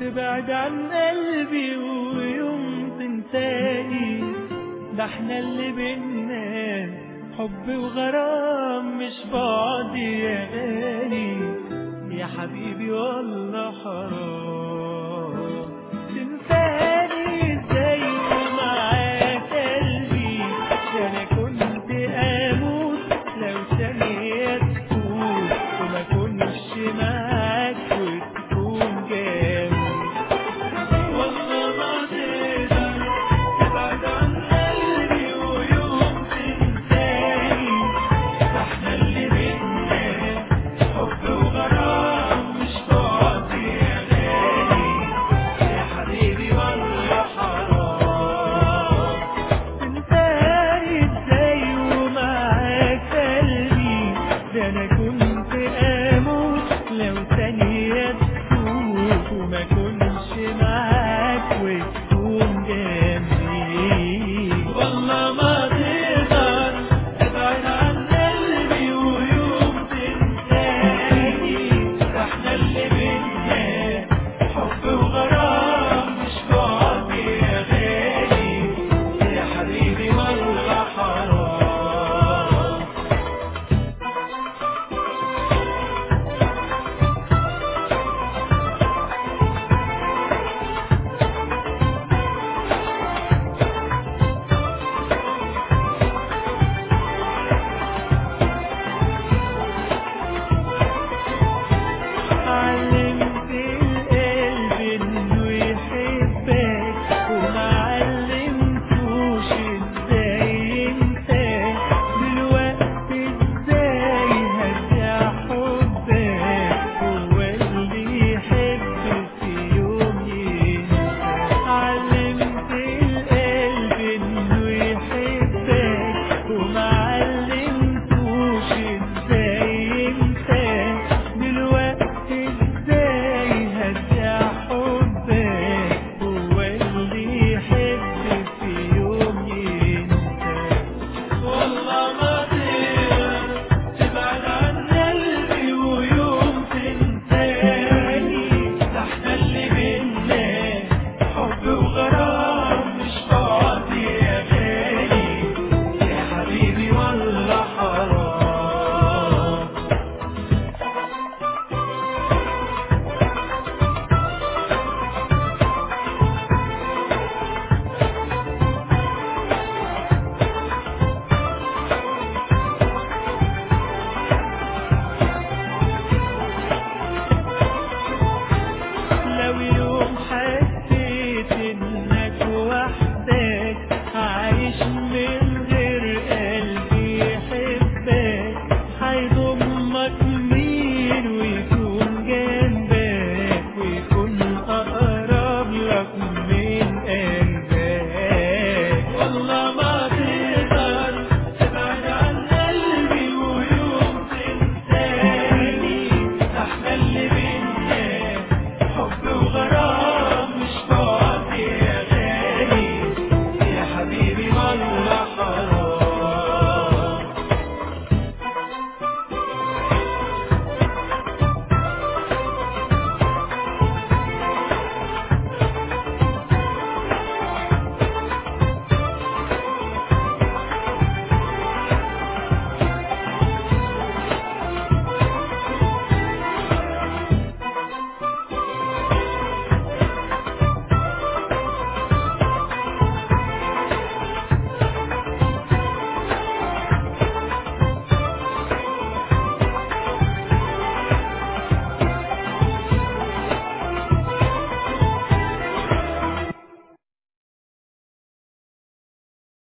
تبعد عن قلبي ويوم تنساني. ده احنا اللي بينا حب وغرام مش بعد يا غالي. يا حبيبي والله حرام تنساني ازاي ومعاك قلبي. ده انا كنت اموت لو ثانية تفوت وما كنش معاك وتكون جامد. والله ما تقدر تبعد عن قلبي ويوم تنساني. ده احنا اللي بينا حب وغرام مش بعد يا غالي. يا حبيبي والله حرام تنساني ازاي ومعاك قلبي. ده انا كنت اموت لو ثانية تفوت وما كنش معاك وتكون جاي.